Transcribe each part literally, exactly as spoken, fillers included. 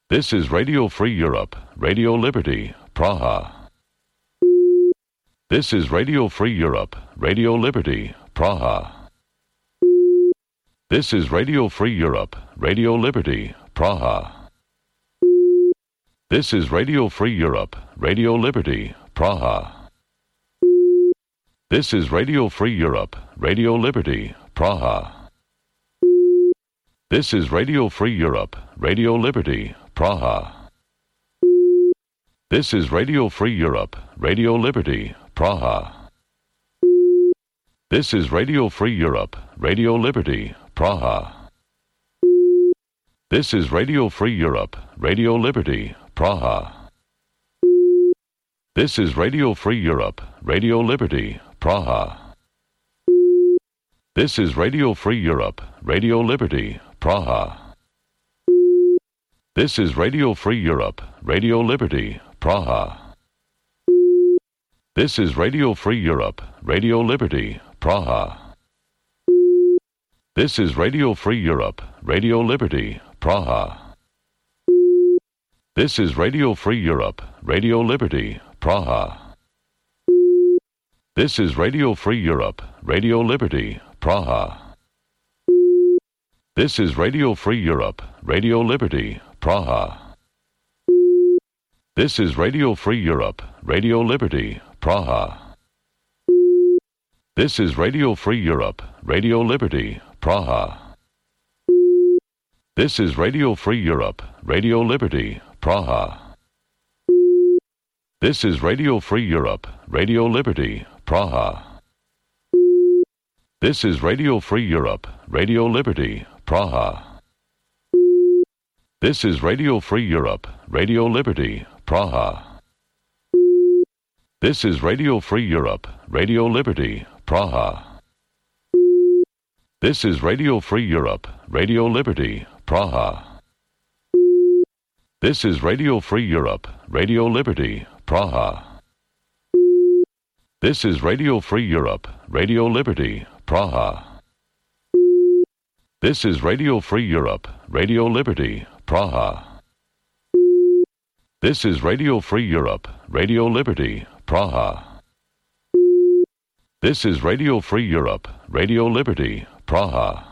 This is Radio Free Europe, Radio Liberty, Praha. This is Radio Free Europe, Radio Liberty, Praha. This is Radio Free Europe, Radio Liberty, Praha. This is Radio Free Europe, Radio Liberty, Praha. This is Radio Free Europe, Radio Liberty, Praha. This is Radio Free Europe, Radio Liberty, Praha. This is Radio Free Europe, Radio Liberty, Praha. This is Radio Free Europe, Radio Liberty, Praha. This is Radio Free Europe, Radio Liberty, Praha. This is Radio Free Europe, Radio Liberty, Praha. This is Radio Free Europe, Radio Liberty, Praha. This is Radio Free Europe, Radio Liberty, Praha. This is Radio Free Europe, Radio Liberty, Praha. This is Radio Free Europe, Radio Liberty, Praha. This is Radio Free Europe, Radio Liberty, Praha. This is Radio Free Europe, Radio Liberty, Praha. This is Radio Free Europe, Radio Liberty, Praha. This is Radio Free Europe, Radio Liberty, Praha. This is Radio Free Europe, Radio Liberty, Praha. This is Radio Free Europe, Radio Liberty, Praha. This is Radio Free Europe, Radio Liberty, Praha. This is Radio Free Europe, Radio Liberty, Praha. This is Radio Free Europe, Radio Liberty, Praha. This is Radio Free Europe, Radio Liberty, Praha. This is Radio Free Europe, Radio Liberty, Praha. This is Radio Free Europe, Radio Liberty, Praha. This is Radio Free Europe, Radio Liberty, Praha. This is Radio Free Europe, Radio Liberty, Praha. This is Radio Free Europe, Radio Liberty, Praha. This is Radio Free Europe, Radio Liberty, Praha.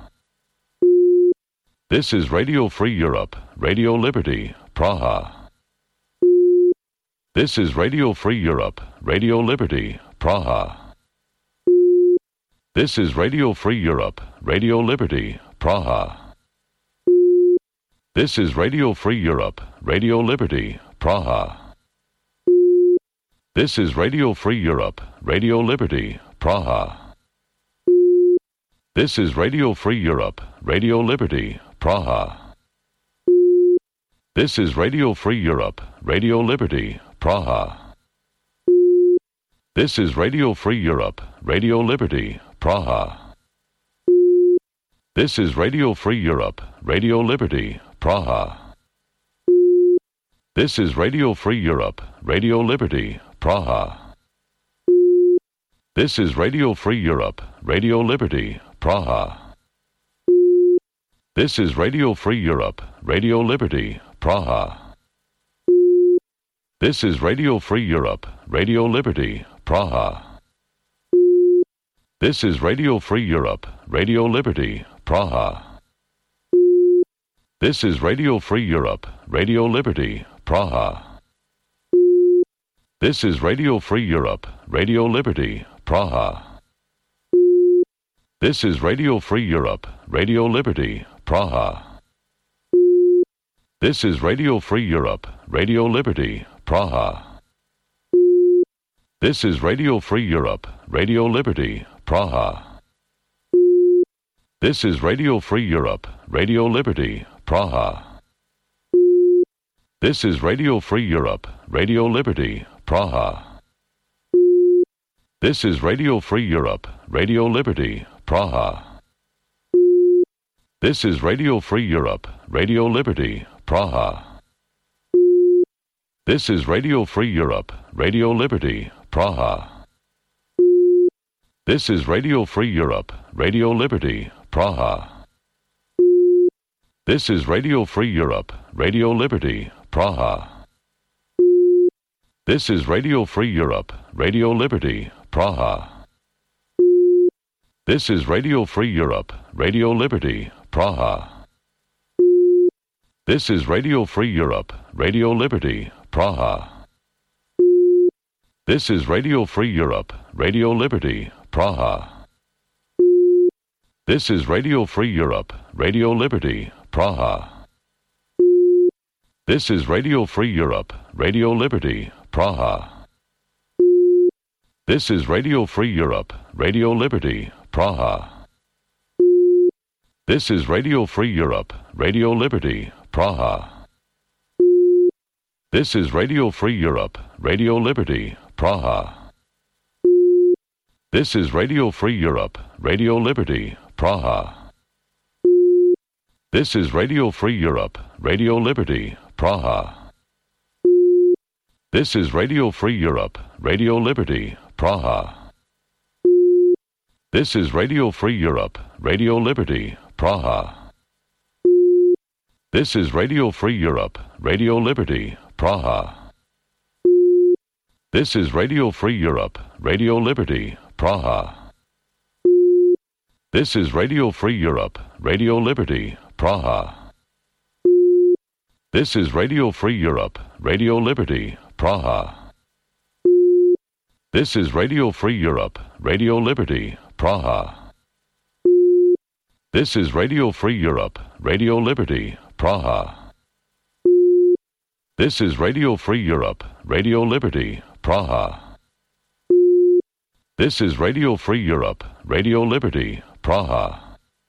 This is Radio Free Europe, Radio Liberty, Praha. This is Radio Free Europe, Radio Liberty, Praha. This is Radio Free Europe, Radio Liberty, Praha. This is Radio Free Europe, Radio Liberty, Praha. This is Radio Free Europe, Radio Liberty, Praha. This is Radio Free Europe, Radio Liberty, Praha. This is Radio Free Europe, Radio Liberty, Praha. This is Radio Free Europe, Radio Liberty, Praha. This is Radio Free Europe, Radio Liberty, Praha. This is Radio Free Europe, Radio Liberty, Praha. This is Radio Free Europe, Radio Liberty, Praha. This is Radio Free Europe, Radio Liberty, Praha. This is Radio Free Europe, Radio Liberty, Praha. This is Radio Free Europe, Radio Liberty, Praha. This is Radio Free Europe, Radio Liberty, Praha. This is Radio Free Europe, Radio Liberty, Praha. This is Radio Free Europe, Radio Liberty, Praha. This is Radio Free Europe, Radio Liberty, Praha. This is Radio Free Europe, Radio Liberty, Praha. This is Radio Free Europe, Radio Liberty, Praha. This is Radio Free Europe, Radio Liberty, Praha. This is Radio Free Europe, Radio Liberty, Praha. This is Radio Free Europe, Radio Liberty, Praha. This is Radio Free Europe, Radio Liberty, Praha. This is Radio Free Europe, Radio Liberty, Praha. This is Radio Free Europe, Radio Liberty, Praha. This is Radio Free Europe, Radio Liberty, Praha. This is Radio Free Europe, Radio Liberty, Praha. This is Radio Free Europe, Radio Liberty, Praha. This is Radio Free Europe, Radio Liberty, Praha. This is Radio Free Europe, Radio Liberty, Praha. This is Radio Free Europe, Radio Liberty, Praha. This is Radio Free Europe, Radio Liberty, Praha. This is Radio Free Europe, Radio Liberty, Praha. This is Radio Free Europe, Radio Liberty, Praha. This is Radio Free Europe, Radio Liberty, Praha. This is Radio Free Europe, Radio Liberty, Praha. This is Radio Free Europe, Radio Liberty, Praha. This is Radio Free Europe, Radio Liberty, Praha. This is Radio Free Europe, Radio Liberty, Praha. This is Radio Free Europe, Radio Liberty, Praha. This is Radio Free Europe, Radio Liberty, Praha. This is Radio Free Europe, Radio Liberty, Praha. This is Radio Free Europe, Radio Liberty, Praha. This is Radio Free Europe, Radio Liberty, Praha. This is Radio Free Europe, Radio Liberty, Praha. This is Radio Free Europe, Radio Liberty, Praha.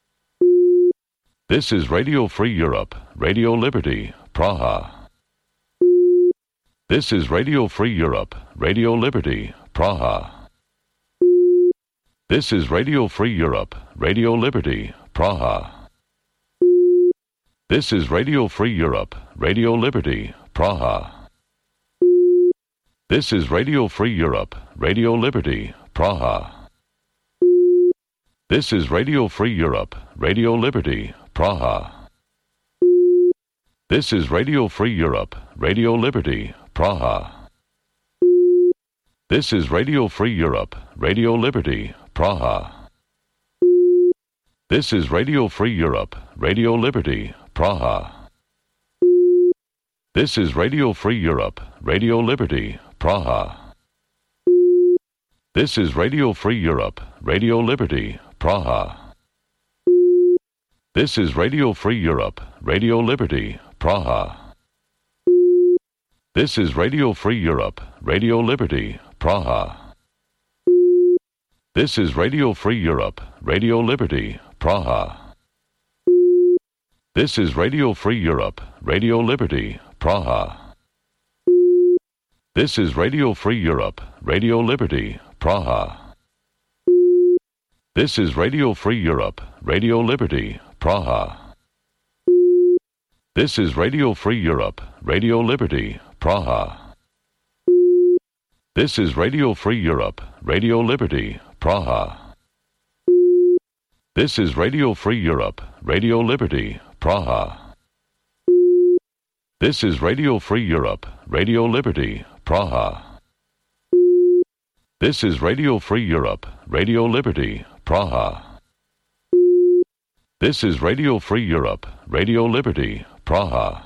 This is Radio Free Europe, Radio Liberty, Praha. This is Radio Free Europe, Radio Liberty, Praha. This is Radio Free Europe, Radio Liberty, Praha. This is Radio Free Europe, Radio Liberty, Praha. This is Radio Free Europe, Radio Liberty, Praha. This is Radio Free Europe, Radio Liberty, Praha. This is Radio Free Europe, Radio Liberty, Praha. This is Radio Free Europe, Radio Liberty, Praha. This is Radio Free Europe, Radio Liberty, Praha. This is Radio Free Europe, Radio Liberty, Praha. This is Radio Free Europe, Radio Liberty, Praha. This is Radio Free Europe, Radio Liberty, Praha. This is Radio Free Europe, Radio Liberty, Praha. This is Radio Free Europe, Radio Liberty, Praha. This is Radio Free Europe, Radio Liberty, Praha. This is Radio Free Europe, Radio Liberty, Praha. This is Radio Free Europe, Radio Liberty, Praha. This is Radio Free Europe, Radio Liberty, Praha. This is Radio Free Europe, Radio Liberty, Praha. This is Radio Free Europe, Radio Liberty, Praha. This is Radio Free Europe, Radio Liberty, Praha. This is Radio Free Europe, Radio Liberty, Praha. This is Radio Free Europe, Radio Liberty, Praha.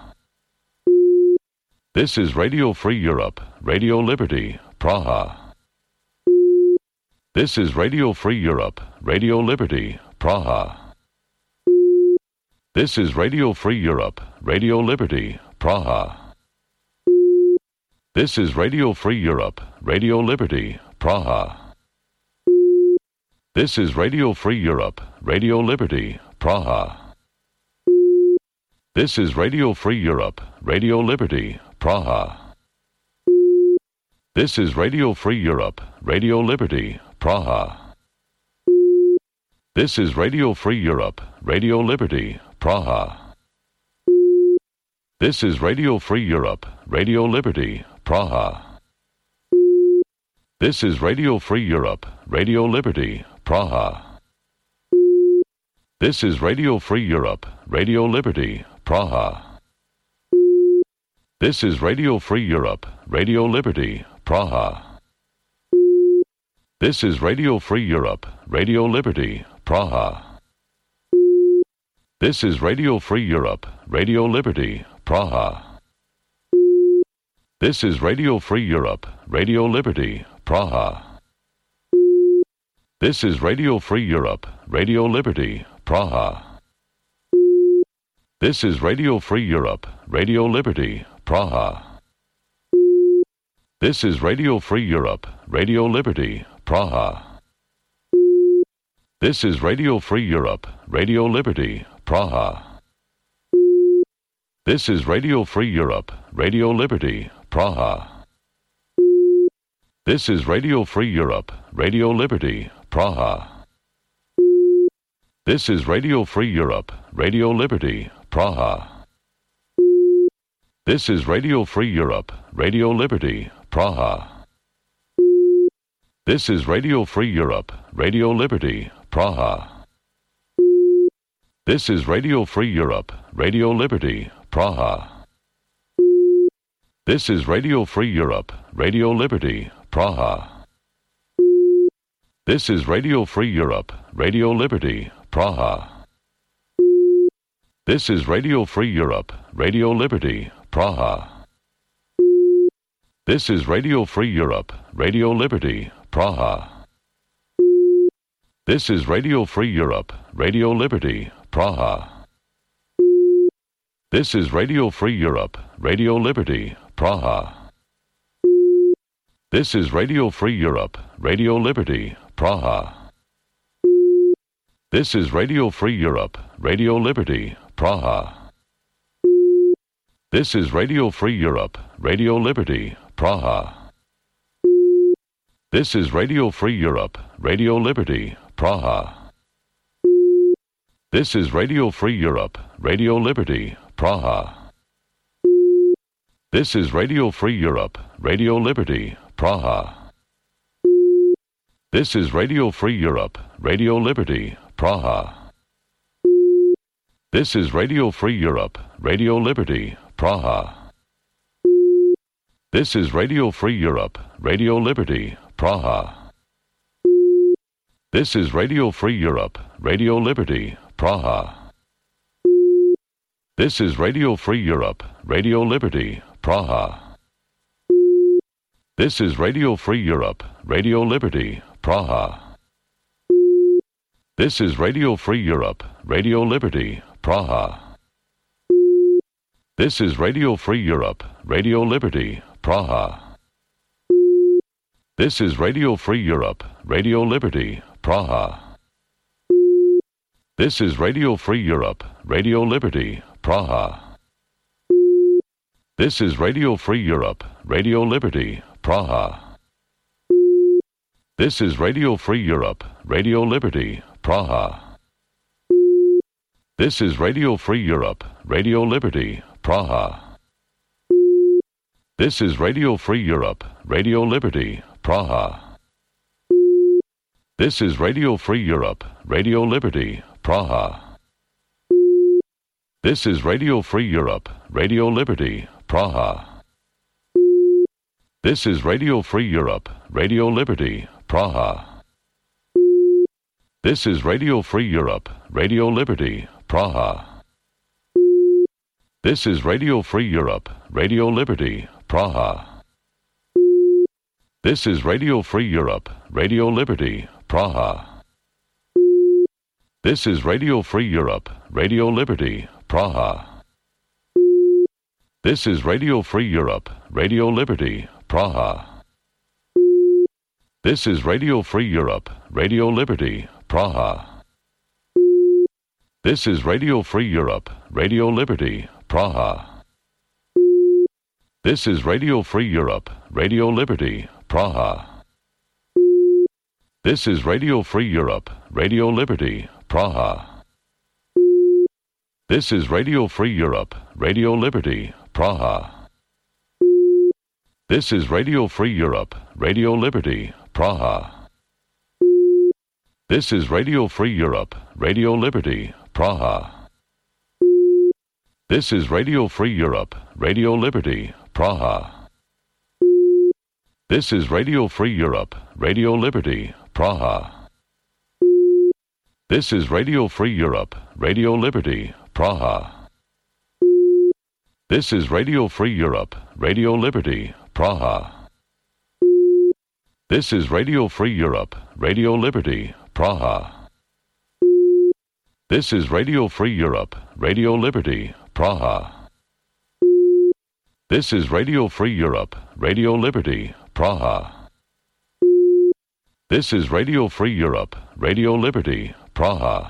This is Radio Free Europe, Radio Liberty, Praha. This is Radio Free Europe, Radio Liberty, Praha. This is Radio Free Europe, Radio Liberty, Praha. This is Radio Free Europe, Radio Liberty, Praha. This is Radio Free Europe, Radio Liberty, Praha. This is Radio Free Europe, Radio Liberty, Praha. This is Radio Free Europe, Radio Liberty, Praha. This is Radio Free Europe, Radio Liberty, Praha. This is Radio Free Europe, Radio Liberty, Praha. This is Radio Free Europe, Radio Liberty, Praha. This is Radio Free Europe, Radio Liberty, Praha. This is Radio Free Europe, Radio Liberty, Praha. This is Radio Free Europe, Radio Liberty, Praha. This is Radio Free Europe, Radio Liberty, Praha. This is Radio Free Europe, Radio Liberty, Praha. This is Radio Free Europe, Radio Liberty, Praha. This is Radio Free Europe, Radio Liberty, Praha. This is Radio Free Europe, Radio Liberty, Praha. This is Radio Free Europe, Radio Liberty, Praha. This is Radio Free Europe, Radio Liberty, Praha. This is Radio Free Europe, Radio Liberty, Praha. This is Radio Free Europe, Radio Liberty, Praha. This is Radio Free Europe, Radio Liberty, Praha. This is Radio Free Europe, Radio Liberty, Praha. This is Radio Free Europe, Radio Liberty, Praha. This is Radio Free Europe, Radio Liberty, Praha. This is Radio Free Europe, Radio Liberty, Praha. This is Radio Free Europe, Radio Liberty, Praha. This is Radio Free Europe, Radio Liberty, Praha. This is Radio Free Europe, Radio Liberty, Praha. This is Radio Free Europe, Radio Liberty, Praha. This is Radio Free Europe, Radio Liberty, Praha. This is Radio Free Europe, Radio Liberty, Praha. This is Radio Free Europe, Radio Liberty, Praha. This is Radio Free Europe, Radio Liberty, Praha. This is Radio Free Europe, Radio Liberty, Praha. This is Radio Free Europe, Radio Liberty, Praha. This is Radio Free Europe, Radio Liberty, Praha. This is Radio Free Europe, Radio Liberty, Praha. This is Radio Free Europe, Radio Liberty, Praha. This is Radio Free Europe, Radio Liberty, Praha. This is Radio Free Europe, Radio Liberty, Praha. This is Radio Free Europe, Radio Liberty, Praha. This is Radio Free Europe, Radio Liberty, Praha. This is Radio Free Europe, Radio Liberty, Praha. This is Radio Free Europe, Radio Liberty, Praha. This is Radio Free Europe, Radio Liberty, Praha. This is Radio Free Europe, Radio Liberty, Praha. This is Radio Free Europe, Radio Liberty, Praha. This is Radio Free Europe, Radio Liberty, Praha. This is Radio Free Europe, Radio Liberty, Praha. This is Radio Free Europe, Radio Liberty, Praha. This is Radio Free Europe, Radio Liberty, Praha. This is Radio Free Europe, Radio Liberty, Praha. This is Radio Free Europe, Radio Liberty, Praha. This is Radio Free Europe, Radio Liberty, Praha. This is Radio Free Europe, Radio Liberty, Praha. This is Radio Free Europe, Radio Liberty, Praha. This is Radio Free Europe, Radio Liberty, Praha. This is Radio Free Europe, Radio Liberty, Praha. This is Radio Free Europe, Radio Liberty, Praha. This is Radio Free Europe, Radio Liberty, Praha. This is Radio Free Europe, Radio Liberty, Praha. This is Radio Free Europe, Radio Liberty, Praha. This is Radio Free Europe, Radio Liberty, Praha. This is Radio Free Europe, Radio Liberty, Praha. This is Radio Free Europe, Radio Liberty, Praha. This is Radio Free Europe, Radio Liberty, Praha. This is Radio Free Europe, Radio Liberty, Praha. This is Radio Free Europe, Radio Liberty, Praha. This is Radio Free Europe, Radio Liberty, Praha. This is Radio Free Europe, Radio Liberty, Praha. This is Radio Free Europe, Radio Liberty, Praha. This is Radio Free Europe, Radio Liberty, Praha.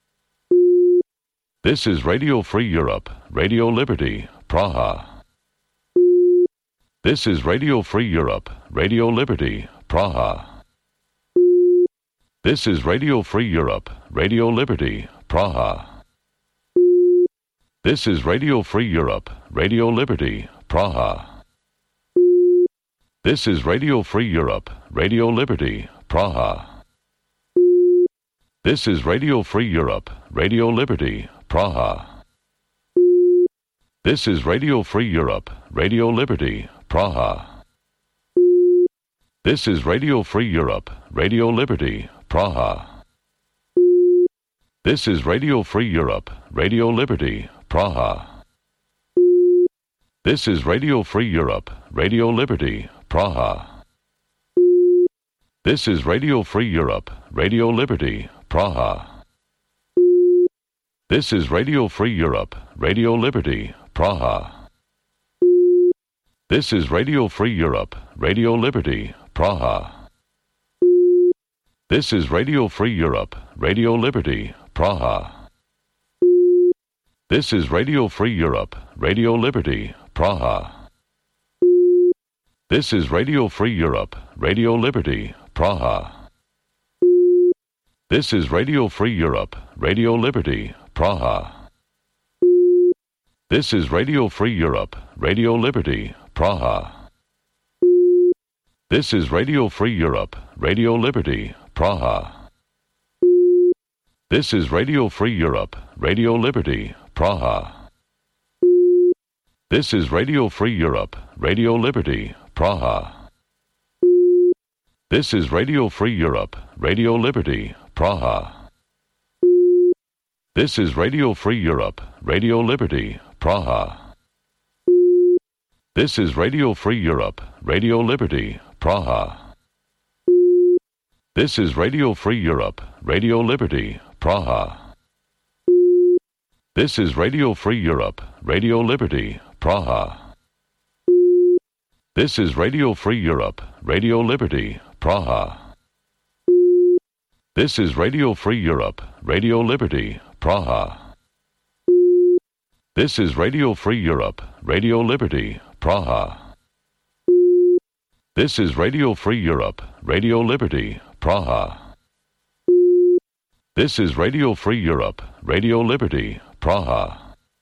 This is Radio Free Europe, Radio Liberty, Praha. This is Radio Free Europe, Radio Liberty, Praha. This is Radio Free Europe, Radio Liberty, Praha. This is Radio Free Europe, Radio Liberty, Praha. This is Radio Free Europe, Radio Liberty, Praha. This is Radio Free Europe, Radio Liberty, Praha. This is Radio Free Europe, Radio Liberty, Praha. This is Radio Free Europe, Radio Liberty, Praha. This is Radio Free Europe, Radio Liberty, Praha. This is Radio Free Europe, Radio Liberty, Praha. This is Radio Free Europe, Radio Liberty, Praha. This is Radio Free Europe, Radio Liberty, Praha. This is Radio Free Europe, Radio Liberty, Praha. This is Radio Free Europe, Radio Liberty, Praha. This is Radio Free Europe, Radio Liberty, Praha. This is Radio Free Europe, Radio Liberty, Praha. This is Radio Free Europe, Radio Liberty, Praha. This is Radio Free Europe, Radio Liberty, Praha. This is Radio Free Europe, Radio Liberty, Praha. This is Radio Free Europe, Radio Liberty, Praha. This is Radio Free Europe, Radio Liberty, Praha. This is Radio Free Europe, Radio Liberty, Praha. This is Radio Free Europe, Radio Liberty, Praha. This is Radio Free Europe, Radio Liberty, Praha. This is Radio Free Europe, Radio Liberty, Praha. This is Radio Free Europe, Radio Liberty, Praha. This is Radio Free Europe, Radio Liberty, Praha. This is Radio Free Europe, Radio Liberty, Praha. This is Radio Free Europe, Radio Liberty, Praha. This is Radio Free Europe, Radio Liberty, Praha. This is Radio Free Europe, Radio Liberty, Praha.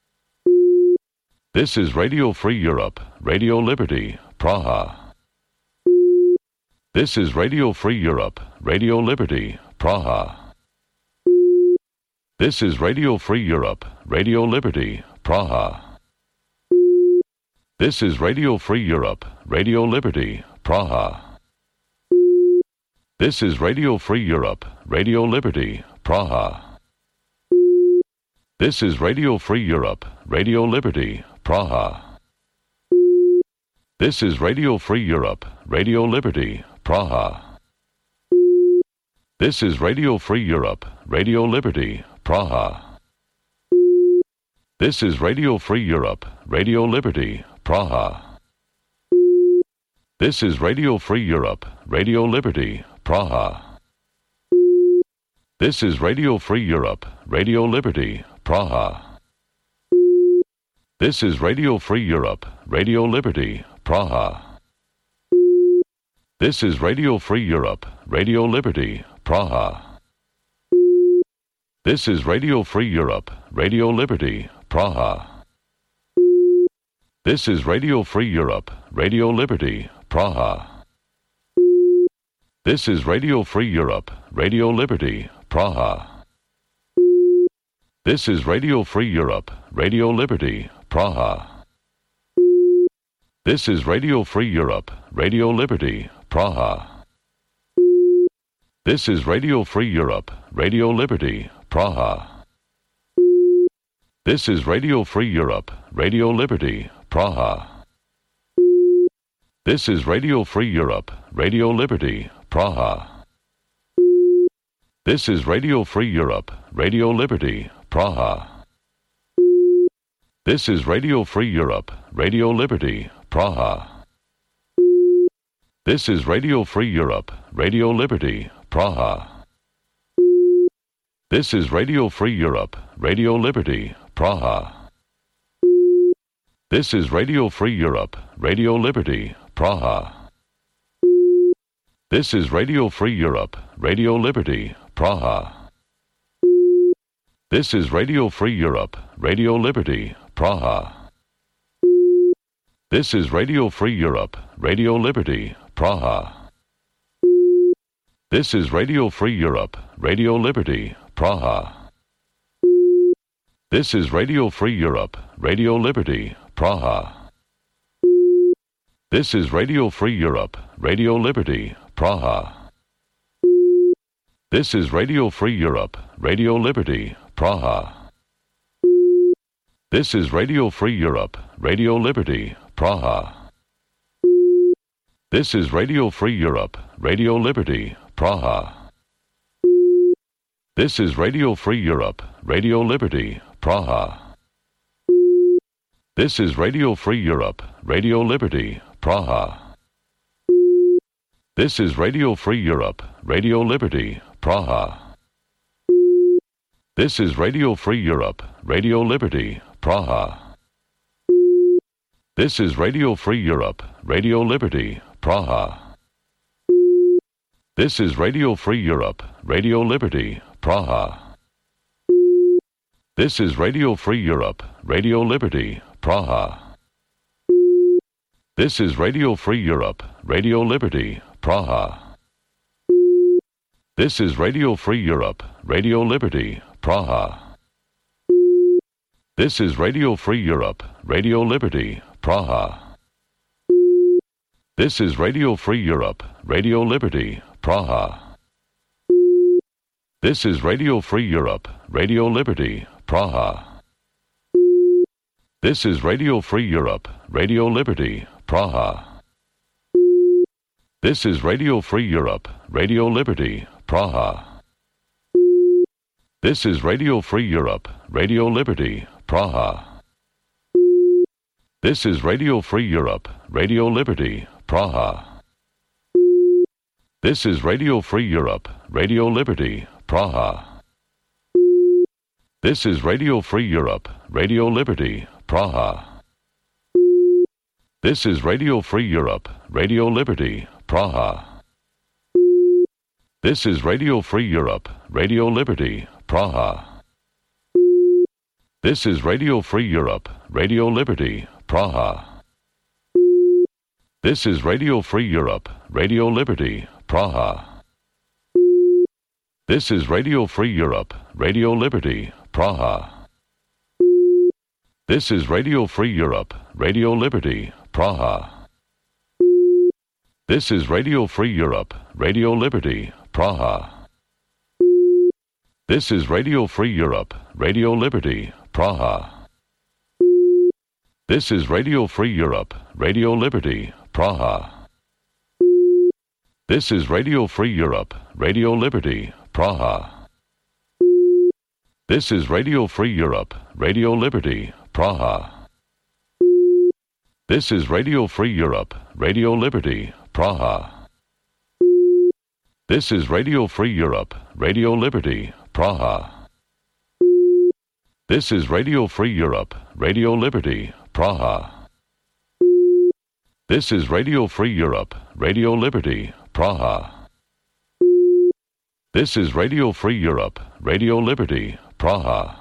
This is Radio Free Europe, Radio Liberty, Praha. This is Radio Free Europe, Radio Liberty, Praha. This is Radio Free Europe, Radio Liberty, Praha. This is Radio Free Europe, Radio Liberty, Praha. This is Radio Free Europe, Radio Liberty, Praha. This is Radio Free Europe, Radio Liberty, Praha. This is Radio Free Europe, Radio Liberty, Praha. This is Radio Free Europe, Radio Liberty, Praha. This is Radio Free Europe, Radio Liberty, Praha. This is Radio Free Europe, Radio Liberty, Praha. This is Radio Free Europe, Radio Liberty, Praha. This is Radio Free Europe, Radio Liberty, Praha. This is Radio Free Europe, Radio Liberty, Praha. This is Radio Free Europe, Radio Liberty, Praha. This is Radio Free Europe, Radio Liberty, Praha. This is Radio Free Europe, Radio Liberty, Praha. This is Radio Free Europe, Radio Liberty, Praha. This is Radio Free Europe, Radio Liberty, Praha. This is Radio Free Europe, Radio Liberty, Praha. This is Radio Free Europe, Radio Liberty, Praha. This is Radio Free Europe, Radio Liberty, Praha. This is Radio Free Europe, Radio Liberty, Praha. This is Radio Free Europe, Radio Liberty, Praha. This is Radio Free Europe, Radio Liberty, Praha. This is Radio Free Europe, Radio Liberty, Praha. This is Radio Free Europe, Radio Liberty, Praha. This is Radio Free Europe, Radio Liberty, Praha. This is Radio Free Europe, Radio Liberty, Praha. This is Radio Free Europe, Radio Liberty, Praha. This is Radio Free Europe, Radio Liberty, Praha. This is Radio Free Europe, Radio Liberty, Praha. This is Radio Free Europe, Radio Liberty, Praha. This is Radio Free Europe, Radio Liberty, Praha. This is Radio Free Europe, Radio Liberty, Praha. This is Radio Free Europe, Radio Liberty, Praha. This is Radio Free Europe, Radio Liberty, Praha. This is Radio Free Europe, Radio Liberty, Praha. This is Radio Free Europe, Radio Liberty, Praha. This is Radio Free Europe, Radio Liberty, Praha. This is Radio Free Europe, Radio Liberty, Praha. This is Radio Free Europe, Radio Liberty, Praha. This is Radio Free Europe, Radio Liberty, Praha. This is Radio Free Europe, Radio Liberty, Praha. This is Radio Free Europe, Radio Liberty, Praha. This is Radio Free Europe, Radio Liberty, Praha. This is Radio Free Europe, Radio Liberty, Praha. This is Radio Free Europe, Radio Liberty, Praha. This is Radio Free Europe, Radio Liberty, Praha. This is Radio Free Europe, Radio Liberty, Praha. This is Radio Free Europe, Radio Liberty, Praha. This is Radio Free Europe, Radio Liberty, Praha. This is Radio Free Europe, Radio Liberty, Praha. This is Radio Free Europe, Radio Liberty, Praha. This is Radio Free Europe, Radio Liberty, Praha. This is Radio Free Europe, Radio Liberty, Praha. This is Radio Free Europe, Radio Liberty, Praha. This is Radio Free Europe, Radio Liberty, Praha. This is Radio Free Europe, Radio Liberty, Praha. This is Radio Free Europe, Radio Liberty, Praha. This is Radio Free Europe, Radio Liberty, Praha. This is Radio Free Europe, Radio Liberty, Praha. This is Radio Free Europe, Radio Liberty, Praha. This is Radio Free Europe, Radio Liberty, Praha. This is Radio Free Europe, Radio Liberty, Praha. This is Radio Free Europe, Radio Liberty, Praha. This is Radio Free Europe, Radio Liberty, Praha. This is Radio Free Europe, Radio Liberty, Praha. This is Radio Free Europe, Radio Liberty, Praha. This is Radio Free Europe, Radio Liberty, Praha.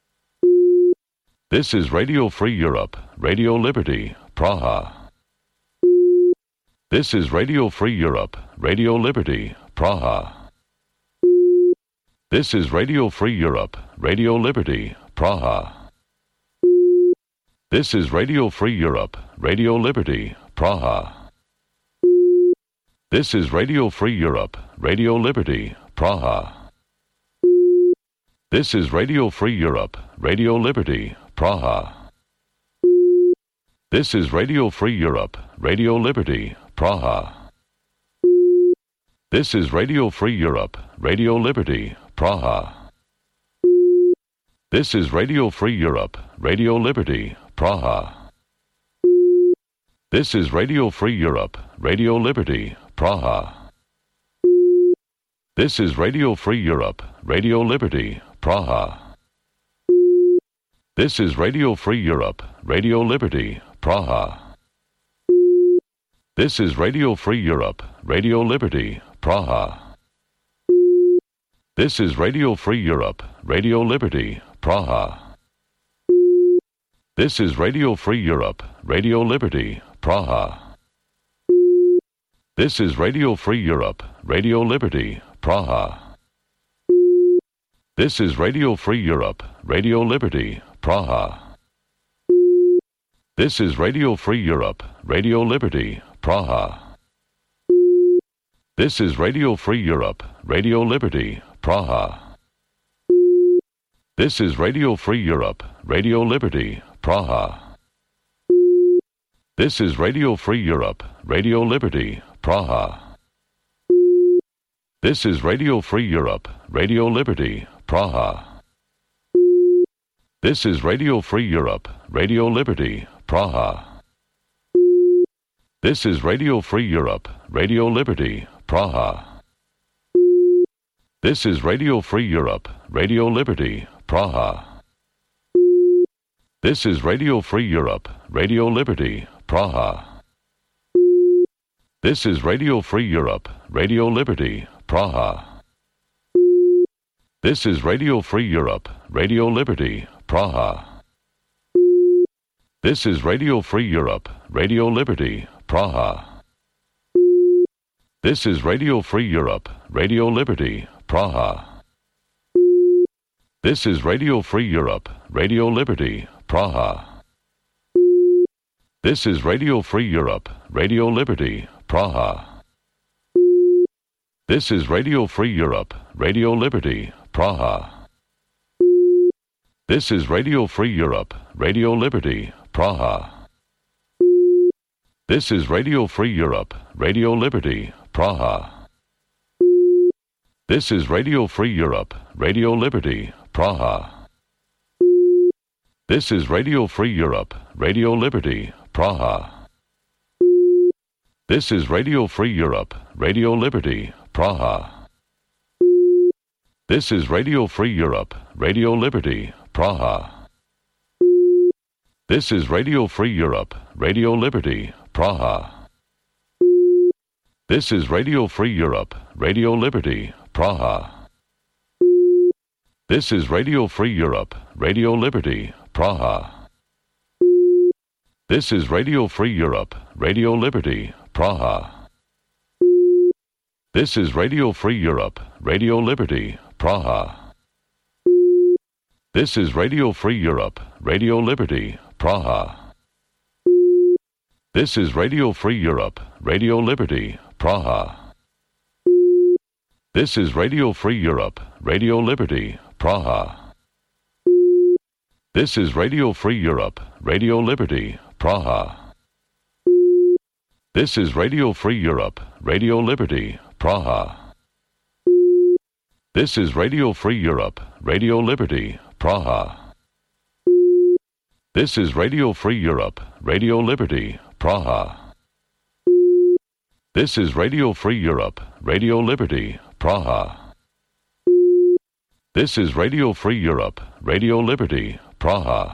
This is Radio Free Europe, Radio Liberty, Praha. This is Radio Free Europe, Radio Liberty, Praha. This is Radio Free Europe, Radio Liberty, Praha. This is Radio Free Europe, Radio Liberty, Praha. This is Radio Free Europe, Radio Liberty, Praha. This is Radio Free Europe, Radio Liberty, Praha. This is Radio Free Europe, Radio Liberty, Praha. This is Radio Free Europe, Radio Liberty, Praha. This is Radio Free Europe, Radio Liberty, Praha. This is Radio Free Europe, Radio Liberty, Praha. This is Radio Free Europe, Radio Liberty, Praha. This is Radio Free Europe, Radio Liberty, Praha. This is Radio Free Europe, Radio Liberty, Praha. This is Radio Free Europe, Radio Liberty, Praha. This is Radio Free Europe, Radio Liberty, Praha. This is Radio Free Europe, Radio Liberty, Praha. This is Radio Free Europe, Radio Liberty, Praha. This is Radio Free Europe, Radio Liberty, Praha. This is Radio Free Europe, Radio Liberty, Praha. This is Radio Free Europe, Radio Liberty, Praha. This is Radio Free Europe, Radio Liberty, Praha. This is Radio Free Europe, Radio Liberty, Praha. This is Radio Free Europe, Radio Liberty, Praha. This is Radio Free Europe, Radio Liberty, Praha. This is Radio Free Europe, Radio Liberty, Praha. This is Radio Free Europe, Radio Liberty, Praha. This is Radio Free Europe, Radio Liberty, Praha. This is Radio Free Europe, Radio Liberty, Praha. This is Radio Free Europe, Radio Liberty, Praha. This is Radio Free Europe, Radio Liberty, Praha. This is Radio Free Europe, Radio Liberty, Praha. This is Radio Free Europe, Radio Liberty, Praha. This is Radio Free Europe, Radio Liberty, Praha. This is Radio Free Europe, Radio Liberty, Praha. This is Radio Free Europe, Radio Liberty, Praha. This is Radio Free Europe, Radio Liberty, Praha. This is Radio Free Europe, Radio Liberty, Praha. This is Radio Free Europe, Radio Liberty, Praha. This is Radio Free Europe, Radio Liberty, Praha. This is Radio Free Europe, Radio Liberty, Praha. This is Radio Free Europe, Radio Liberty, Praha. This is Radio Free Europe, Radio Liberty, Praha. This is Radio Free Europe, Radio Liberty, Praha. This is Radio Free Europe, Radio Liberty, Praha. This is Radio Free Europe, Radio Liberty, Praha. This is Radio Free Europe, Radio Liberty, Praha. This is Radio Free Europe, Radio Liberty, Praha. This is Radio Free Europe, Radio Liberty, Praha. This is Radio Free Europe, Radio Liberty, Praha. This is Radio Free Europe, Radio Liberty, Praha. This is Radio Free Europe, Radio Liberty, Praha. This is Radio Free Europe, Radio Liberty, Praha. This is Radio Free Europe, Radio Liberty, Praha.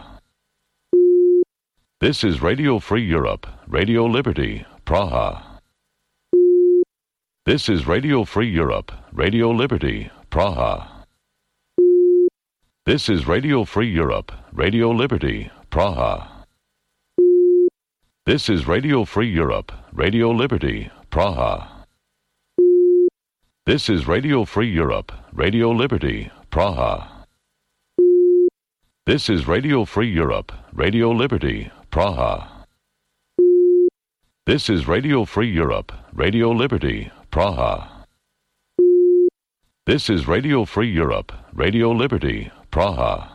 This is Radio Free Europe, Radio Liberty, Praha. This is Radio Free Europe, Radio Liberty, Praha. This is Radio Free Europe, Radio Liberty, Praha. This is Radio Free Europe, Radio Liberty, Praha. This is Radio Free Europe, Radio Liberty, Praha. This is Radio Free Europe, Radio Liberty, Praha. This is Radio Free Europe, Radio Liberty, Praha. This is Radio Free Europe, Radio Liberty, Praha.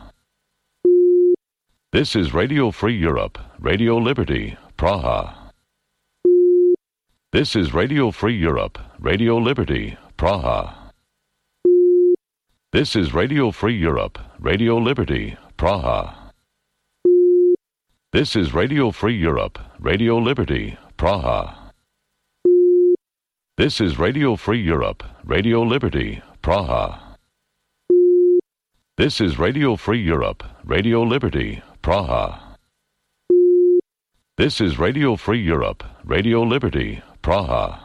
This is Radio Free Europe, Radio Liberty, Praha. This is Radio Free Europe, Radio Liberty, Praha. This is Radio Free Europe, Radio Liberty, Praha. This is Radio Free Europe, Radio Liberty, Praha. This is Radio Free Europe, Radio Liberty, Praha. This is Radio Free Europe, Radio Liberty, Praha. This is Radio Free Europe, Radio Liberty, Praha.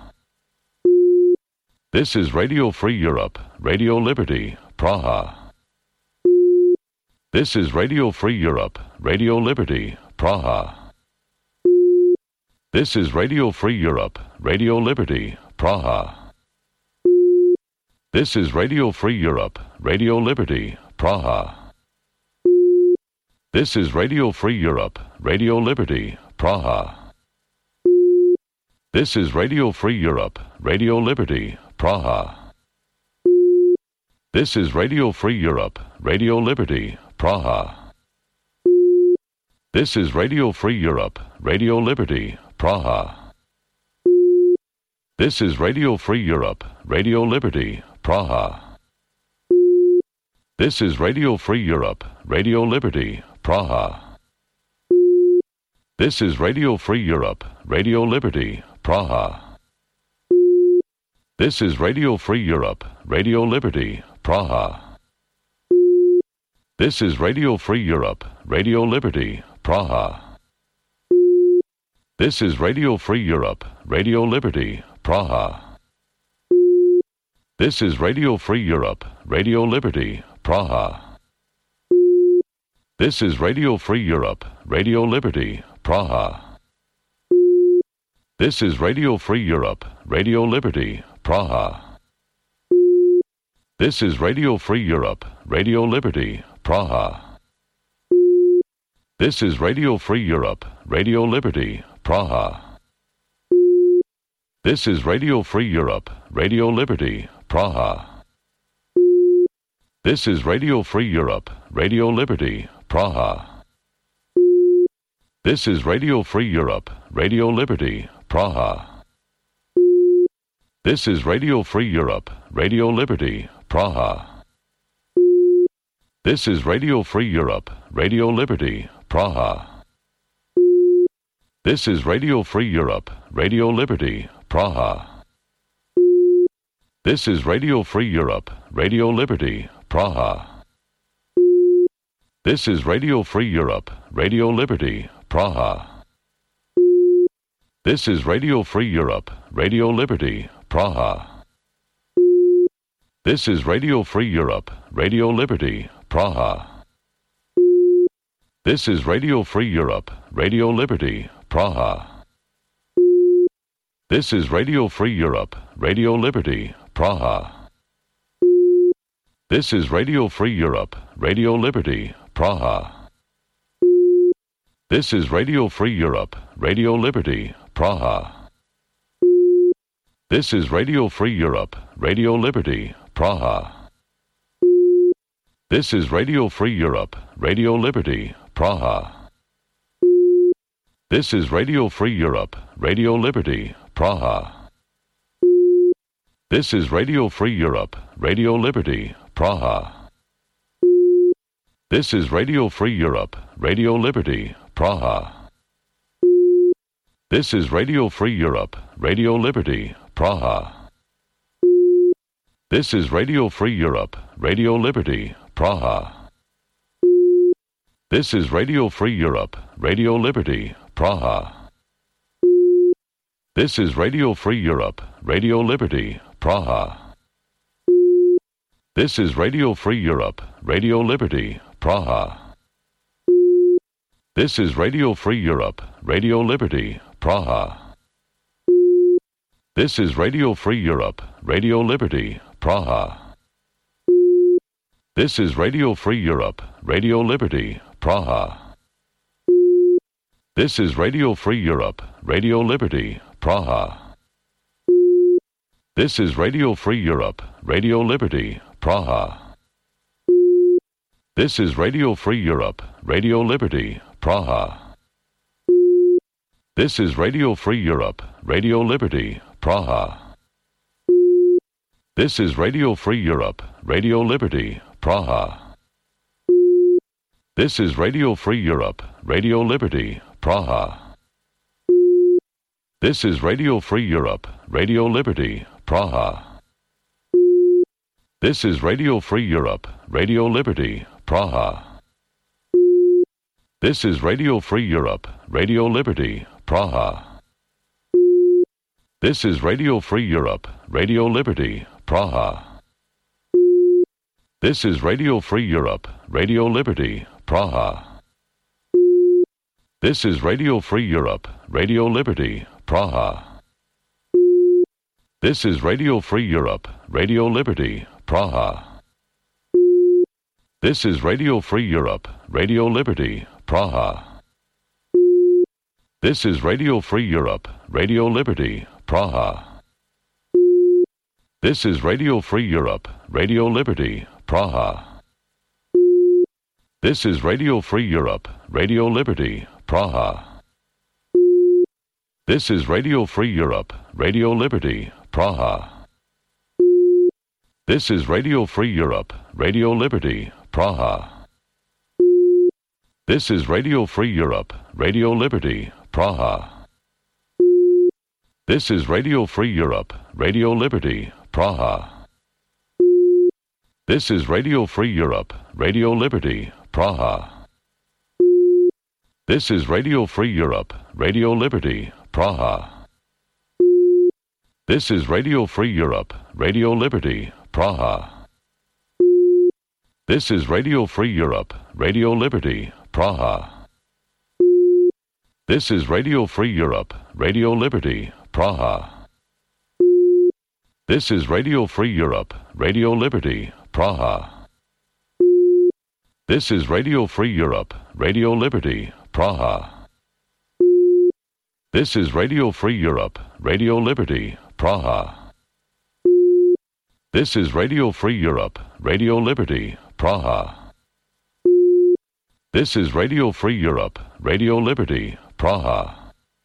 This is Radio Free Europe, Radio Liberty, Praha. This is Radio Free Europe, Radio Liberty, Praha. This is Radio Free Europe, Radio Liberty, Praha. This is Radio Free Europe, Radio Liberty, Praha. This is Radio Free Europe, Radio Liberty, Praha. This is Radio Free Europe, Radio Liberty, Praha. This is Radio Free Europe, Radio Liberty, Praha. This is Radio Free Europe, Radio Liberty, Praha. This is Radio Free Europe, Radio Liberty, Praha. This is Radio Free Europe, Radio Liberty, Praha. This is Radio Free Europe, Radio Liberty, Praha. This is Radio Free Europe, Radio Liberty, Praha. This is Radio Free Europe, Radio Liberty, Praha. This is Radio Free Europe, Radio Liberty, Praha. This is Radio Free Europe, Radio Liberty, Praha. This is Radio Free Europe, Radio Liberty, Praha. This is Radio Free Europe, Radio Liberty, Praha. This is Radio Free Europe, Radio Liberty, Praha. This is Radio Free Europe, Radio Liberty, Praha. This is Radio Free Europe, Radio Liberty, Praha. This is Radio Free Europe, Radio Liberty, Praha. This is Radio Free Europe, Radio Liberty, Praha. This is Radio Free Europe, Radio Liberty, Praha. This is Radio Free Europe, Radio Liberty, Praha. This is Radio Free Europe, Radio Liberty, Praha. This is Radio Free Europe, Radio Liberty, Praha. This is Radio Free Europe, Radio Liberty, Praha. This is Radio Free Europe, Radio Liberty, Praha. This is Radio Free Europe, Radio Liberty, Praha. This is Radio Free Europe, Radio Liberty, Praha. This is Radio Free Europe, Radio Liberty, Praha. This is Radio Free Europe, Radio Liberty, Praha. This is Radio Free Europe, Radio Liberty, Praha. This is Radio Free Europe, Radio Liberty, Praha. This is Radio Free Europe, Radio Liberty, Praha. This is Radio Free Europe, Radio Liberty, Praha. This is Radio Free Europe, Radio Liberty, Praha. This is Radio Free Europe, Radio Liberty, Praha. This is Radio Free Europe, Radio Liberty, Praha. This is Radio Free Europe, Radio Liberty, Praha. This is Radio Free Europe, Radio Liberty, Praha. This is Radio Free Europe, Radio Liberty, Praha. This is Radio Free Europe, Radio Liberty, Praha. This is Radio Free Europe, Radio Liberty, Praha. This is Radio Free Europe, Radio Liberty, Praha. This is Radio Free Europe, Radio Liberty, Praha. This is Radio Free Europe, Radio Liberty, Praha. This is Radio Free Europe, Radio Liberty, Praha. This is Radio Free Europe, Radio Liberty, Praha. This is Radio Free Europe, Radio Liberty, Praha. This is Radio Free Europe, Radio Liberty, Praha. This is Radio Free Europe, Radio Liberty, Praha. This is Radio Free Europe, Radio Liberty, Praha. This is Radio Free Europe, Radio Liberty, Praha. This is Radio Free Europe, Radio Liberty, Praha. This is Radio Free Europe, Radio Liberty, Praha. This is Radio Free Europe, Radio Liberty, Praha. This is Radio Free Europe, Radio Liberty, Praha. This is Radio Free Europe, Radio Liberty, Praha. This is Radio Free Europe, Radio Liberty, Praha. This is Radio Free Europe, Radio Liberty, Praha. This is Radio Free Europe, Radio Liberty, Praha. This is Radio Free Europe, Radio Liberty, Praha. This is Radio Free Europe, Radio Liberty, Praha. This is Radio Free Europe, Radio Liberty, Praha. This is Radio Free Europe, Radio Liberty, Praha. This is Radio Free Europe, Radio Liberty, Praha. This is Radio Free Europe, Radio Liberty, Praha. This is Radio Free Europe, Radio Liberty, Praha. This is Radio Free Europe, Radio Liberty, Praha. This is Radio Free Europe, Radio Liberty, Praha. This is Radio Free Europe, Radio Liberty, Praha. This is Radio Free Europe, Radio Liberty, Praha. This is Radio Free Europe, Radio Liberty, Praha. This is Radio Free Europe, Radio Liberty, Praha. This is Radio Free Europe, Radio Liberty, Praha. This is Radio Free Europe, Radio Liberty, Praha.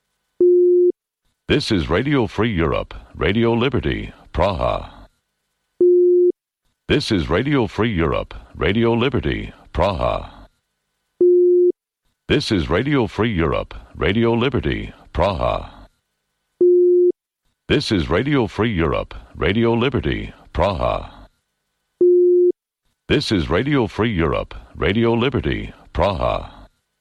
This is Radio Free Europe, Radio Liberty, Praha. This is Radio Free Europe, Radio Liberty, Praha. This is Radio Free Europe, Radio Liberty, Praha. This is Radio Free Europe, Radio Liberty, Praha. This is Radio Free Europe, Radio Liberty, Praha.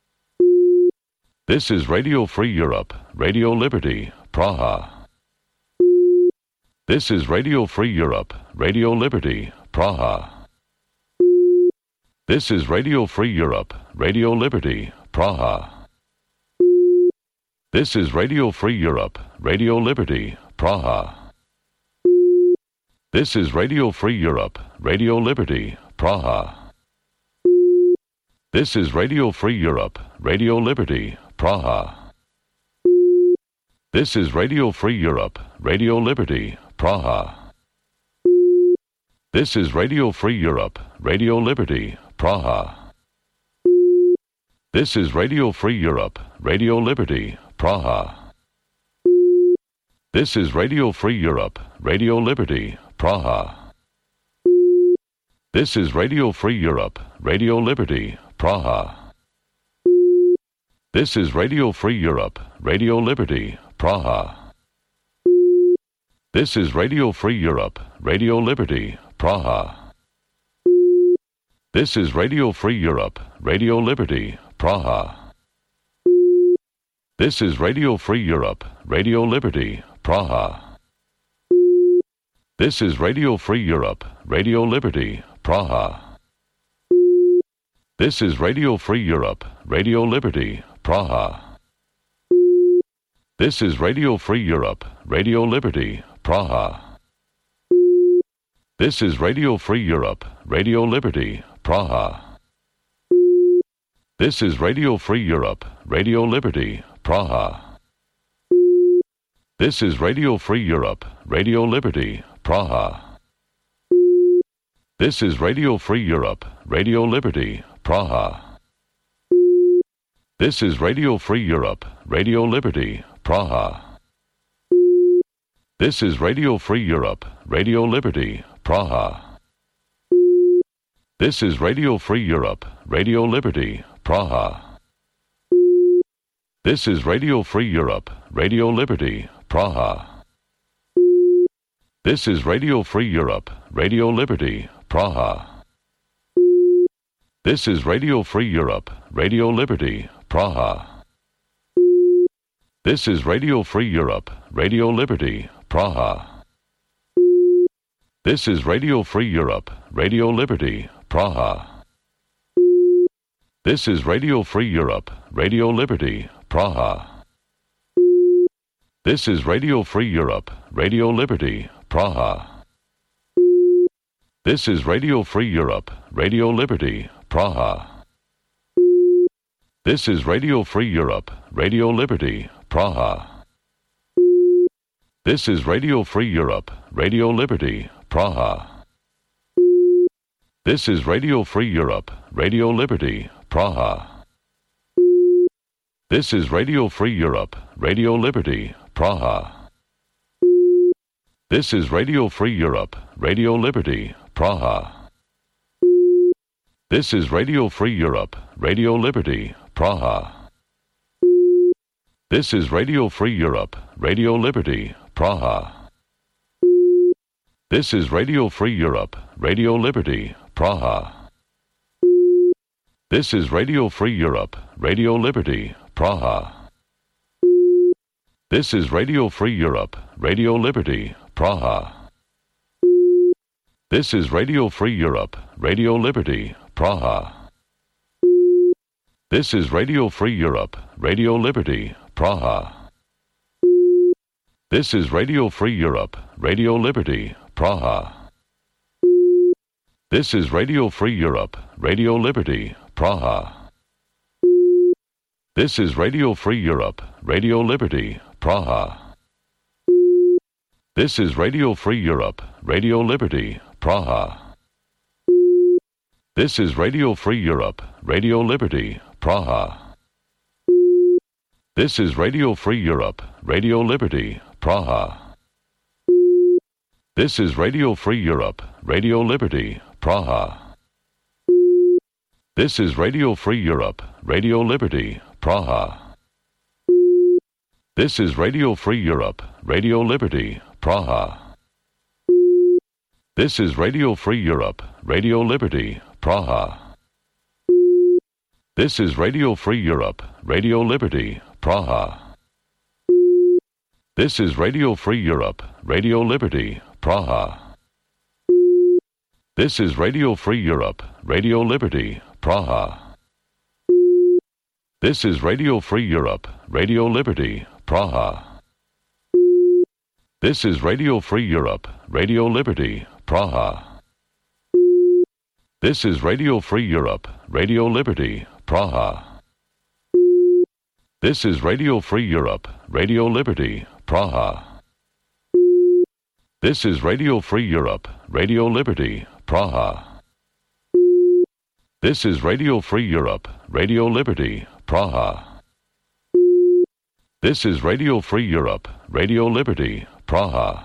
This is Radio Free Europe, Radio Liberty, Praha. This is Radio Free Europe, Radio Liberty, Praha. This is Radio Free Europe, Radio Liberty, Praha. This is Radio Free Europe, Radio Liberty, Praha. This is Radio Free Europe, Radio Liberty, Praha. This is Radio Free Europe, Radio Liberty, Praha. This is Radio Free Europe, Radio Liberty, Praha. This is Radio Free Europe, Radio Liberty, Praha. This is Radio Free Europe, Radio Liberty, Praha. This is Radio Free Europe, Radio Liberty, Praha. This is Radio Free Europe, Radio Liberty, Praha. This is Radio Free Europe, Radio Liberty, Praha. This is Radio Free Europe, Radio Liberty, Praha. This is Radio Free Europe, Radio Liberty, Praha. This is Radio Free Europe, Radio Liberty, Praha. This is Radio Free Europe, Radio Liberty, Praha. This is Radio Free Europe, Radio Liberty, Praha. This is Radio Free Europe, Radio Liberty, Praha. This is Radio Free Europe, Radio Liberty, Praha. This is Radio Free Europe, Radio Liberty, Praha. This is Radio Free Europe, Radio Liberty, Praha. This is Radio Free Europe, Radio Liberty, Praha. This is Radio Free Europe, Radio Liberty, Praha. This is Radio Free Europe, Radio Liberty, Praha. This is Radio Free Europe, Radio Liberty, Praha. This is Radio Free Europe, Radio Liberty, Praha. This is Radio Free Europe, Radio Liberty, Praha. This is Radio Free Europe, Radio Liberty, Praha. This is Radio Free Europe, Radio Liberty, Praha. This is Radio Free Europe, Radio Liberty, Praha. This is Radio Free Europe, Radio Liberty, Praha. This is Radio Free Europe, Radio Liberty, Praha. This is Radio Free Europe, Radio Liberty, Praha. This is Radio Free Europe, Radio Liberty, Praha. This is Radio Free Europe, Radio Liberty, Praha. This is Radio Free Europe, Radio Liberty, Praha. This is Radio Free Europe, Radio Liberty, Praha. This is Radio Free Europe, Radio Liberty, Praha. This is Radio Free Europe, Radio Liberty, Praha. This is Radio Free Europe, Radio Liberty, Praha. This is Radio Free Europe, Radio Liberty, Praha. This is Radio Free Europe, Radio Liberty, Praha. This is Radio Free Europe, Radio Liberty, Praha. This is Radio Free Europe, Radio Liberty, Praha. This is Radio Free Europe, Radio Liberty, Praha. This is Radio Free Europe, Radio Liberty, Praha. This is Radio Free Europe, Radio Liberty, Praha. This is Radio Free Europe, Radio Liberty, Praha. This is Radio Free Europe, Radio Liberty, Praha. This is Radio Free Europe, Radio Liberty, Praha. This is Radio Free Europe, Radio Liberty, Praha. This is Radio Free Europe, Radio Liberty, Praha. This is Radio Free Europe, Radio Liberty, Praha. This is Radio Free Europe, Radio Liberty, Praha. This is Radio Free Europe, Radio Liberty, Praha. This is Radio Free Europe, Radio Liberty, Praha. This is Radio Free Europe, Radio Liberty, Praha. This is Radio Free Europe, Radio Liberty, Praha. This is Radio Free Europe, Radio Liberty, Praha. This is Radio Free Europe, Radio Liberty, Praha. This is Radio Free Europe, Radio Liberty, Praha. This is Radio Free Europe, Radio Liberty, Praha. This is Radio Free Europe, Radio Liberty, Praha. This is Radio Free Europe, Radio Liberty, Praha. This is Radio Free Europe, Radio Liberty, Praha.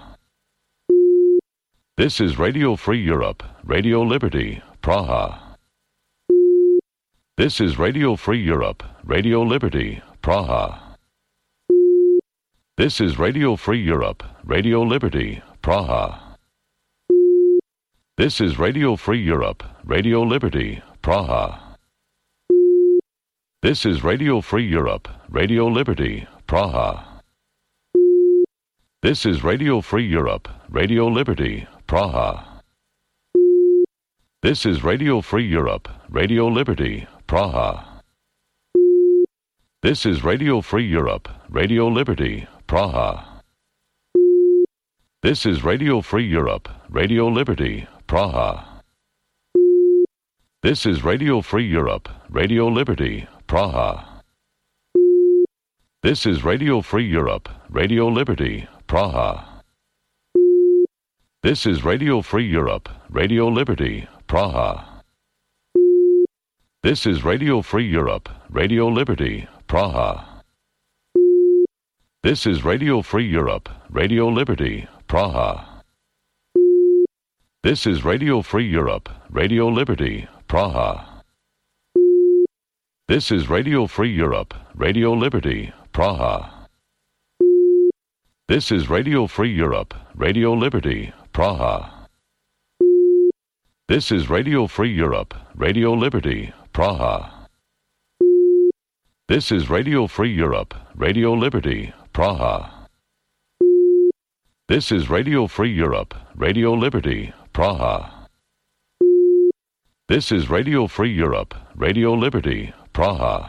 This is Radio Free Europe, Radio Liberty, Praha. This is Radio Free Europe, Radio Liberty, Praha. This is Radio Free Europe, Radio Liberty, Praha. This is Radio Free Europe, Radio Liberty, Praha. This is Radio Free Europe, Radio Liberty, Praha. This is Radio Free Europe, Radio Liberty, Praha. This is Radio Free Europe, Radio Liberty, Praha. This is Radio Free Europe, Radio Liberty, Praha. This is Radio Free Europe, Radio Liberty, Praha. This is Radio Free Europe, Radio Liberty, Praha. This is Radio Free Europe, Radio Liberty, Praha. This is Radio Free Europe, Radio Liberty, Praha. This is Radio Free Europe, Radio Liberty, Praha. This is Radio Free Europe, Radio Liberty, Praha. This is Radio Free Europe, Radio Liberty, Praha. This is Radio Free Europe, Radio Liberty, Praha. This is Radio Free Europe, Radio Liberty, Praha. This is Radio Free Europe, Radio Liberty, Praha. This is Radio Free Europe, Radio Liberty, Praha. This is Radio Free Europe, Radio Liberty, Praha. This is Radio Free Europe, Radio Liberty, Praha.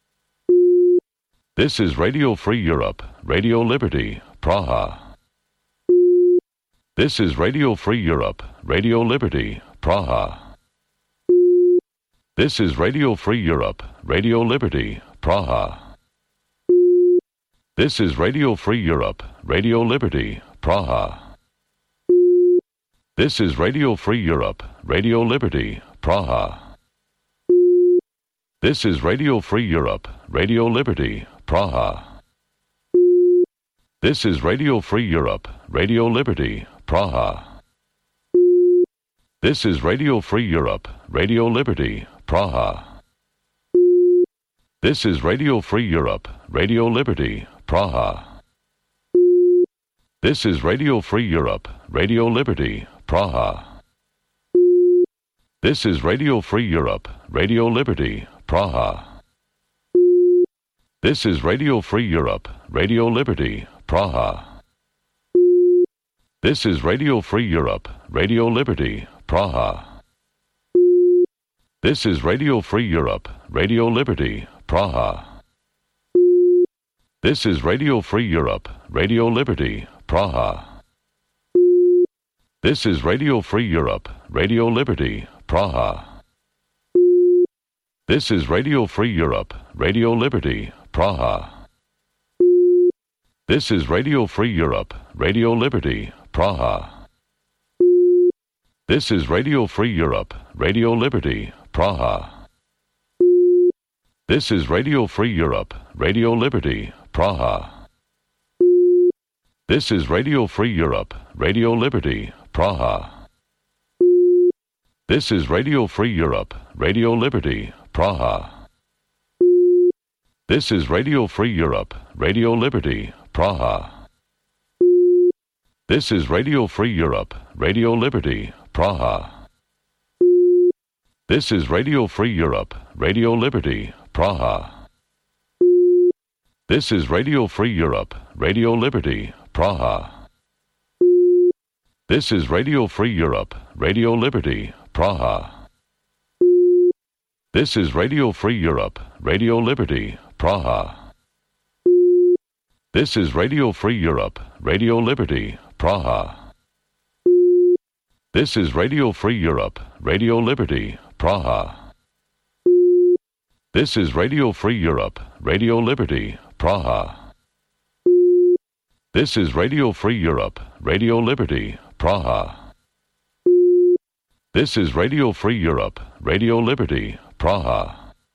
This is Radio Free Europe, Radio Liberty, Praha. This is Radio Free Europe, Radio Liberty, Praha. This is Radio Free Europe, Radio Liberty, Praha. This is Radio Free Europe, Radio Liberty, Praha. This is Radio Free Europe, Radio Liberty, Praha. This is Radio Free Europe, Radio Liberty, Praha. This is Radio Free Europe, Radio Liberty, Praha. This is Radio Free Europe, Radio Liberty, Praha. This is Radio Free Europe, Radio Liberty, Praha. This is Radio Free Europe, Radio Liberty, Praha. This is Radio Free Europe, Radio Liberty, Praha. This is Radio Free Europe, Radio Liberty, Praha. This is Radio Free Europe, Radio Liberty, Praha. This is Radio Free Europe, Radio Liberty, Praha. This is Radio Free Europe, Radio Liberty, Praha. This is Radio Free Europe, Radio Liberty, Praha. This is Radio Free Europe, Radio Liberty, Praha. This is Radio Free Europe, Radio Liberty, Praha. This is Radio Free Europe, Radio Liberty, Praha. This is Radio Free Europe, Radio Liberty, Praha. This is Radio Free Europe, Radio Liberty, Praha. This is Radio Free Europe, Radio Liberty, Praha. This is Radio Free Europe, Radio Liberty, Praha. This is Radio Free Europe, Radio Liberty, Praha. This is Radio Free Europe, Radio Liberty, Praha. This is Radio Free Europe, Radio Liberty, Praha. This is Radio Free Europe, Radio Liberty, Praha. This is Radio Free Europe, Radio Liberty, Praha. This is Radio Free Europe, Radio Liberty, Praha. This is Radio Free Europe, Radio Liberty, Praha. This is Radio Free Europe, Radio Liberty, Praha. This is Radio Free Europe, Radio Liberty, Praha. This is Radio Free Europe, Radio Liberty, Praha.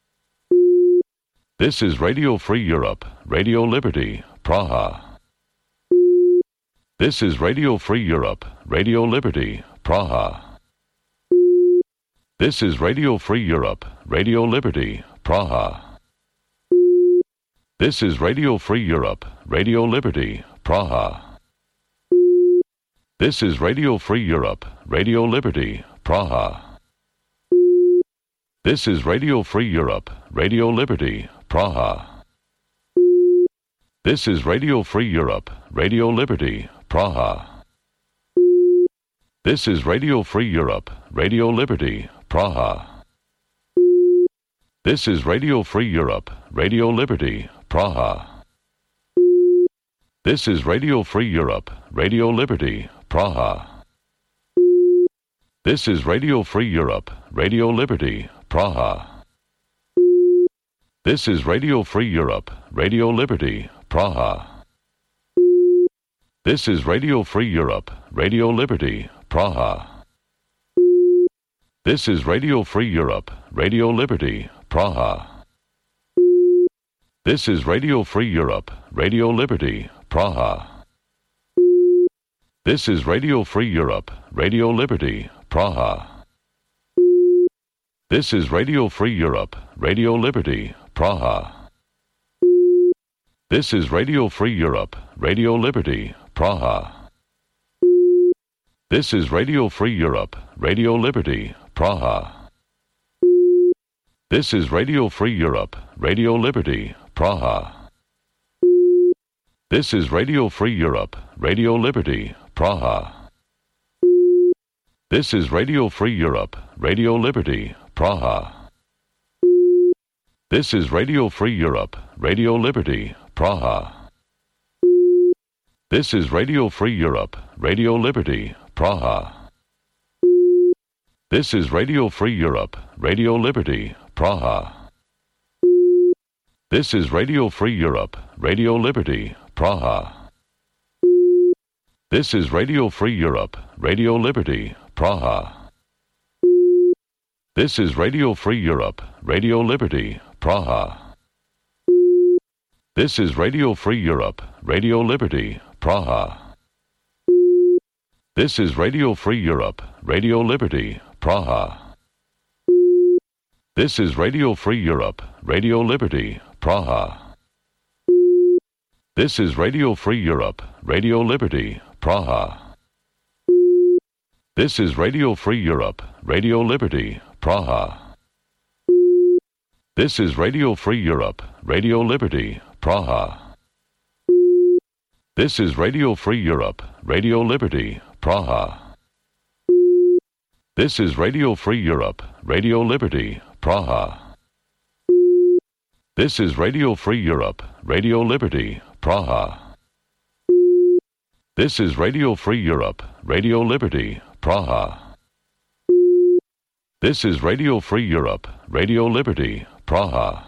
This is Radio Free Europe, Radio Liberty, Praha. This is Radio Free Europe, Radio Liberty, Praha. This is Radio Free Europe, Radio Liberty, Praha. This is Radio Free Europe, Radio Liberty, Praha. This is Radio Free Europe, Radio Liberty, Praha. This is Radio Free Europe, Radio Liberty, Praha. This is Radio Free Europe, Radio Liberty, Praha. This is Radio Free Europe, Radio Liberty, Praha. This is Radio Free Europe, Radio Liberty, Praha. This is Radio Free Europe, Radio Liberty, Praha. This is Radio Free Europe, Radio Liberty, Praha. This is Radio Free Europe, Radio Liberty, Praha. This is Radio Free Europe, Radio Liberty, Praha. This is Radio Free Europe, Radio Liberty, Praha. This is Radio Free Europe, Radio Liberty, Praha. This is Radio Free Europe, Radio Liberty, Praha. This is Radio Free Europe, Radio Liberty, Praha. This is Radio Free Europe, Radio Liberty, Praha. This is Radio Free Europe, Radio Liberty, Praha. This is Radio Free Europe, Radio Liberty, Praha. This is Radio Free Europe, Radio Liberty, Praha. This is Radio Free Europe, Radio Liberty, Praha. This is Radio Free Europe, Radio Liberty, Praha. This is Radio Free Europe, Radio Liberty, Praha. This is Radio Free Europe, Radio Liberty, Praha. This is Radio Free Europe, Radio Liberty, Praha. This is Radio Free Europe, Radio Liberty, Praha. This is Radio Free Europe, Radio Liberty, Praha. This is Radio Free Europe, Radio Liberty, Praha. This is Radio Free Europe, Radio Liberty, Praha. This is Radio Free Europe, Radio Liberty, Praha. This is Radio Free Europe, Radio Liberty, Praha. This is Radio Free Europe, Radio Liberty, Praha. This is Radio Free Europe, Radio Liberty, Praha. This is Radio Free Europe, Radio Liberty, Praha. This is Radio Free Europe, Radio Liberty, Praha. This is Radio Free Europe, Radio Liberty, Praha. This is Radio Free Europe, Radio Liberty, Praha. This is Radio Free Europe, Radio Liberty, Praha.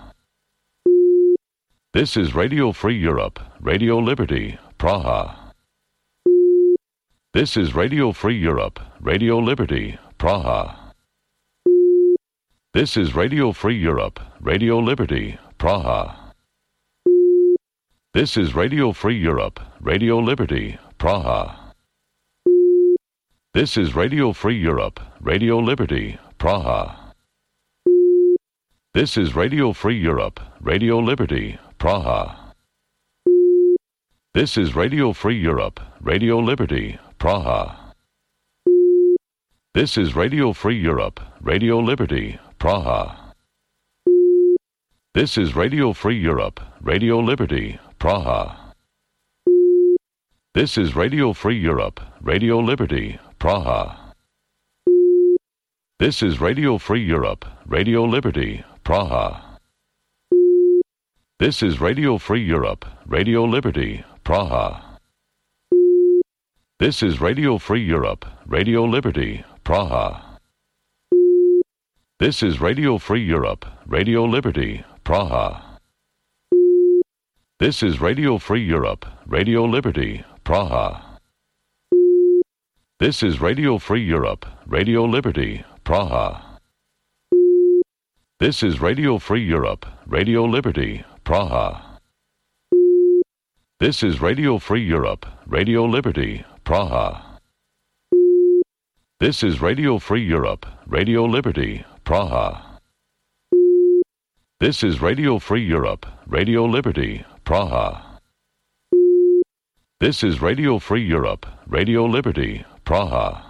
This is Radio Free Europe, Radio Liberty, Praha. This is Radio Free Europe, Radio Liberty, Praha. This is Radio Free Europe, Radio Liberty, Praha. This is Radio Free Europe, Radio Liberty, Praha. This is Radio Free Europe, Radio Liberty, Praha. This is Radio Free Europe, Radio Liberty, Praha. This is Radio Free Europe, Radio Liberty, Praha. This is Radio Free Europe, Radio Liberty, Praha. This is Radio Free Europe, Radio Liberty, Praha. This is Radio Free Europe, Radio Liberty, Praha. This is Radio Free Europe, Radio Liberty, Praha. This is Radio Free Europe, Radio Liberty, Praha. This is Radio Free Europe, Radio Liberty, Praha. This is Radio Free Europe, Radio Liberty, Praha. This is Radio Free Europe, Radio Liberty, Praha. This is Radio Free Europe, Radio Liberty, Praha. This is Radio Free Europe, Radio Liberty, Praha. This is Radio Free Europe, Radio Liberty, Praha. This is Radio Free Europe, Radio Liberty, Praha. This is Radio Free Europe, Radio Liberty, Praha. This is Radio Free Europe, Radio Liberty, Praha.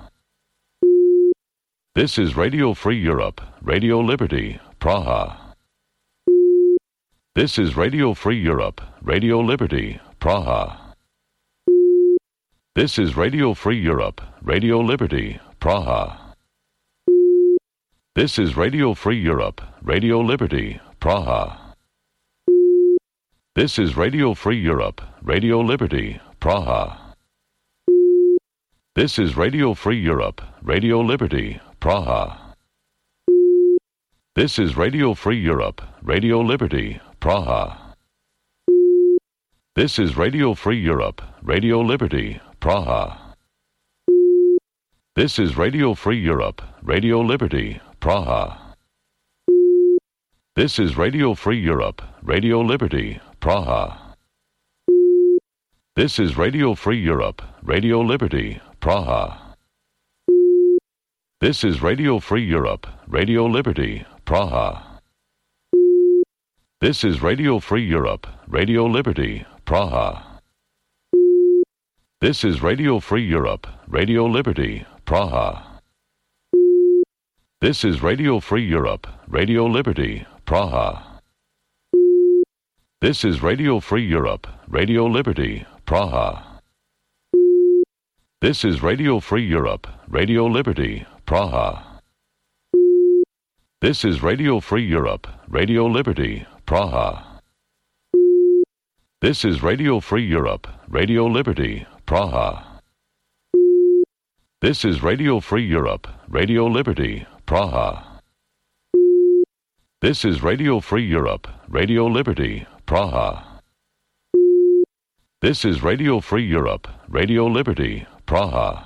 This is Radio Free Europe, Radio Liberty, Praha. This is Radio Free Europe, Radio Liberty, Praha. This is Radio Free Europe, Radio Liberty, Praha. This is Radio Free Europe, Radio Liberty, Praha. This is Radio Free Europe, Radio Liberty, Praha. This is Radio Free Europe, Radio Liberty, Praha. This is Radio Free Europe, Radio Liberty, Praha. This is Radio Free Europe, Radio Liberty, Praha. This is Radio Free Europe, Radio Liberty, Praha. This is Radio Free Europe, Radio Liberty, Praha. This is Radio Free Europe, Radio Liberty, Praha. This is Radio Free Europe, Radio Liberty, Praha. This is Radio Free Europe, Radio Liberty, Praha. This is Radio Free Europe, Radio Liberty, Praha. This is Radio Free Europe, Radio Liberty, Praha. This is Radio Free Europe, Radio Liberty, Praha. This is Radio Free Europe, Radio Liberty, Praha. This is Radio Free Europe, Radio Liberty, Praha. This is Radio Free Europe, Radio Liberty, Praha. This is Radio Free Europe, Radio Liberty, Praha. This is Radio Free Europe, Radio Liberty, Praha. This is Radio Free Europe, Radio Liberty, Praha.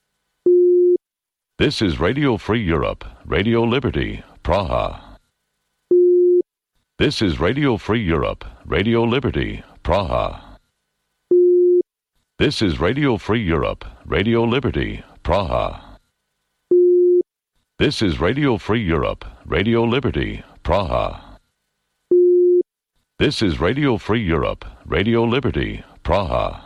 This is Radio Free Europe, Radio Liberty, Praha. This is Radio Free Europe, Radio Liberty, Praha. This is Radio Free Europe, Radio Liberty, Praha. This is Radio Free Europe, Radio Liberty, Praha. This is Radio Free Europe, Radio Liberty, Praha.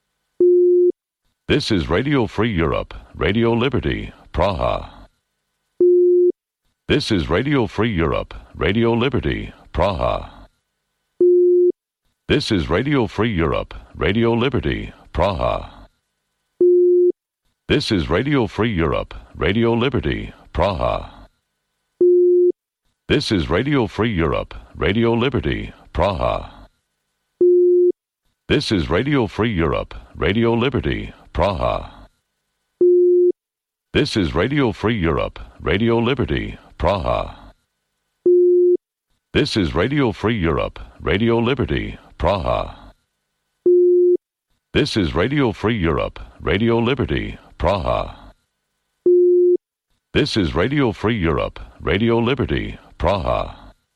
This is Radio Free Europe, Radio Liberty, Praha. This is Radio Free Europe, Radio Liberty, Praha. This is Radio Free Europe, Radio Liberty, Praha. This is Radio Free Europe, Radio Liberty, Praha. This is Radio Free Europe, Radio Liberty, Praha. This is Radio Free Europe, Radio Liberty, Praha. This is Radio Free Europe, Radio Liberty, Praha. This is Radio Free Europe, Radio Liberty, Praha. This is Radio Free Europe, Radio Liberty, Praha. This is Radio Free Europe, Radio Liberty, Praha.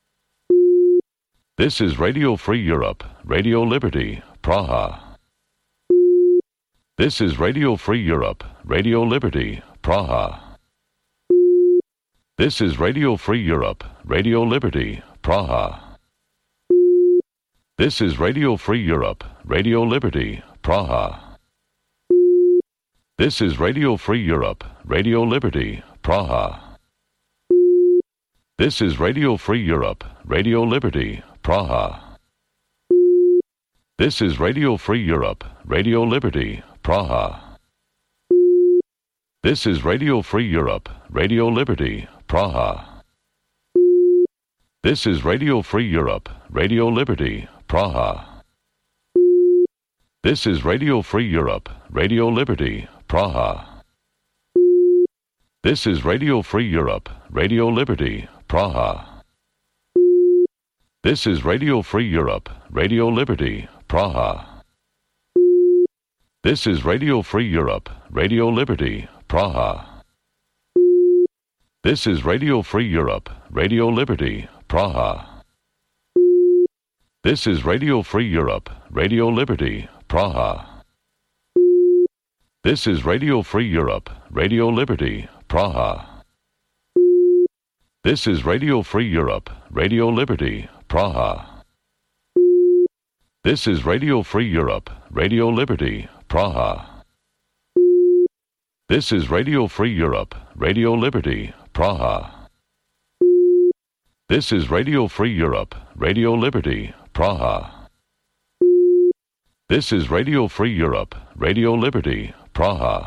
This is Radio Free Europe, Radio Liberty, Praha. This is Radio Free Europe, Radio Liberty, Praha. This is Radio Free Europe, Radio Liberty, Praha. This is Radio Free Europe, Radio Liberty, Praha. This is Radio Free Europe, Radio Liberty, Praha. This is Radio Free Europe, Radio Liberty, Praha. This is Radio Free Europe, Radio Liberty, Praha. This is Radio Free Europe, Radio Liberty, Praha. This is Radio Free Europe, Radio Liberty, Praha. This is Radio Free Europe, Radio Liberty, Praha. This is Radio Free Europe, Radio Liberty, Praha. This is Radio Free Europe, Radio Liberty, Praha. This is Radio Free Europe, Radio Liberty, Praha. This is Radio Free Europe, Radio Liberty, Praha. This is Radio Free Europe, Radio Liberty, Praha. This is Radio Free Europe, Radio Liberty, Praha. This is Radio Free Europe, Radio Liberty, Praha. This is Radio Free Europe, Radio Liberty, Praha. This is Radio Free Europe, Radio Liberty, Praha. This is Radio Free Europe, Radio Liberty, Praha. This is Radio Free Europe, Radio Liberty, Praha.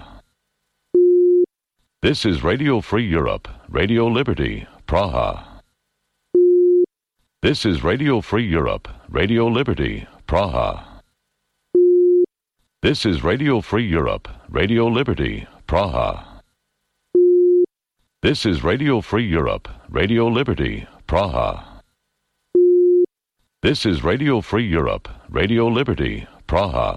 This is Radio Free Europe, Radio Liberty, Praha. This is Radio Free Europe, Radio Liberty, Praha. This is Radio Free Europe, Radio Liberty, Praha. This is Radio Free Europe, Radio Liberty, Praha. This is Radio Free Europe, Radio Liberty, Praha.